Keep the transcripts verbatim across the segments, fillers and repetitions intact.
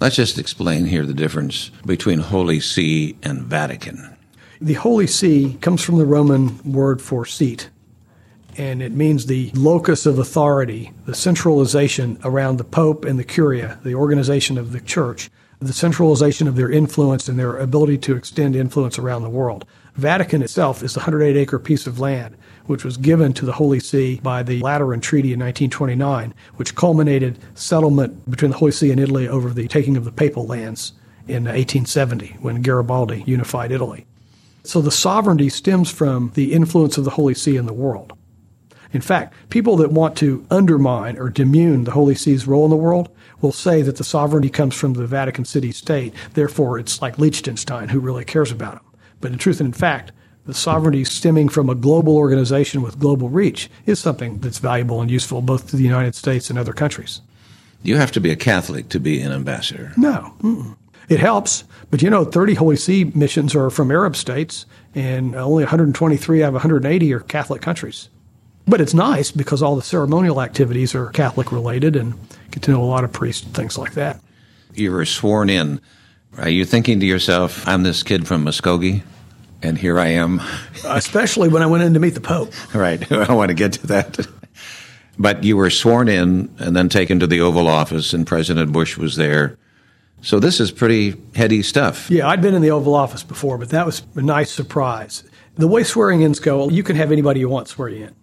Let's just explain here the difference between Holy See and Vatican. The Holy See comes from the Roman word for seat, and it means the locus of authority, the centralization around the Pope and the Curia, the organization of the Church, the centralization of their influence and their ability to extend influence around the world. Vatican itself is a one hundred eight acre piece of land, which was given to the Holy See by the Lateran Treaty in nineteen twenty-nine, which culminated settlement between the Holy See and Italy over the taking of the papal lands in eighteen seventy, when Garibaldi unified Italy. So the sovereignty stems from the influence of the Holy See in the world. In fact, people that want to undermine or demean the Holy See's role in the world will say that the sovereignty comes from the Vatican City state, therefore it's like Liechtenstein, who really cares about them. But in truth and in fact, the sovereignty stemming from a global organization with global reach is something that's valuable and useful both to the United States and other countries. You have to be a Catholic to be an ambassador. No. Mm-mm. It helps, but you know, thirty Holy See missions are from Arab states, and only one hundred twenty-three out of one hundred eighty are Catholic countries. But it's nice because all the ceremonial activities are Catholic-related and get to know a lot of priests and things like that. You were sworn in. Are you thinking to yourself, I'm this kid from Muskogee, and here I am? Especially when I went in to meet the Pope. Right. I want to get to that. But you were sworn in and then taken to the Oval Office, and President Bush was there. So this is pretty heady stuff. Yeah, I'd been in the Oval Office before, but that was a nice surprise. The way swearing-ins go, you can have anybody you want swear you in.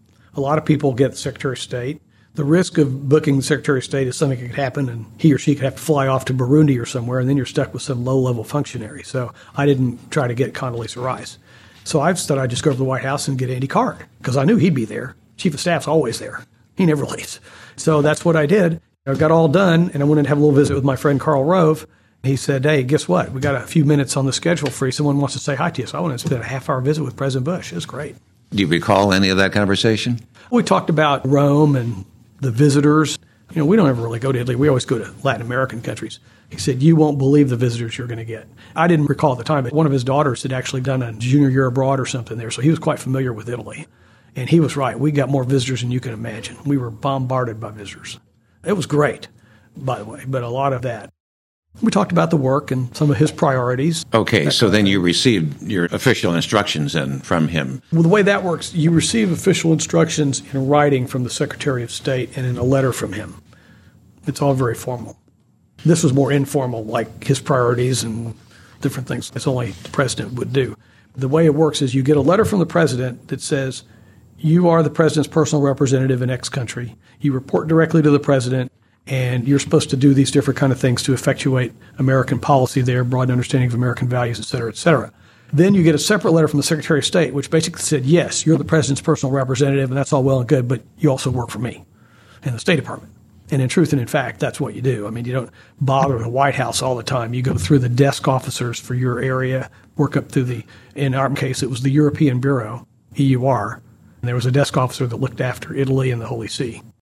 A lot of people get the Secretary of State. The risk of booking the Secretary of State is something that could happen, and he or she could have to fly off to Burundi or somewhere, and then you're stuck with some low-level functionary. So I didn't try to get Condoleezza Rice. So I thought I'd just go to the White House and get Andy Card, because I knew he'd be there. Chief of Staff's always there. He never leaves. So that's what I did. I got all done, and I went in to have a little visit with my friend Karl Rove. He said, hey, guess what? We got a few minutes on the schedule free. Someone wants to say hi to you. So I went and spent a half-hour visit with President Bush. It was great. Do you recall any of that conversation? We talked about Rome and the visitors. You know, we don't ever really go to Italy. We always go to Latin American countries. He said, you won't believe the visitors you're going to get. I didn't recall at the time, but one of his daughters had actually done a junior year abroad or something there, so he was quite familiar with Italy. And he was right. We got more visitors than you can imagine. We were bombarded by visitors. It was great, by the way, but a lot of that. We talked about the work and some of his priorities. Okay, so then you received your official instructions then from him. Well, the way that works, you receive official instructions in writing from the Secretary of State and in a letter from him. It's all very formal. This was more informal, like his priorities and different things. That's only the president would do. The way it works is you get a letter from the president that says, you are the president's personal representative in X country. You report directly to the president, and you're supposed to do these different kind of things to effectuate American policy there, broad understanding of American values, et cetera, et cetera. Then you get a separate letter from the Secretary of State, which basically said, yes, you're the president's personal representative, and that's all well and good, but you also work for me in the State Department. And in truth and in fact, that's what you do. I mean, you don't bother the White House all the time. You go through the desk officers for your area, work up through the, in our case, it was the European Bureau, E U R, and there was a desk officer that looked after Italy and the Holy See.